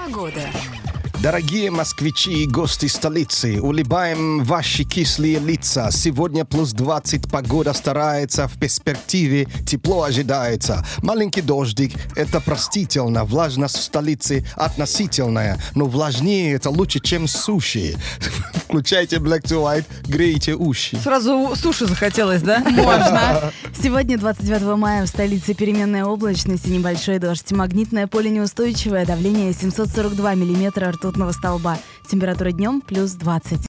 Погода. Дорогие москвичи и гости столицы, улыбаем ваши кислые лица. Сегодня плюс 20, погода старается, в перспективе тепло ожидается. Маленький дождик, это простительно, влажность в столице относительная, но влажнее это лучше, чем суши. Включайте Black to White, грейте уши. Сразу суши захотелось, да? Можно. Сегодня, 29 мая, в столице переменная облачность и небольшой дождь. Магнитное поле неустойчивое, давление 742 миллиметра ртутного столба. Температура днем плюс 20.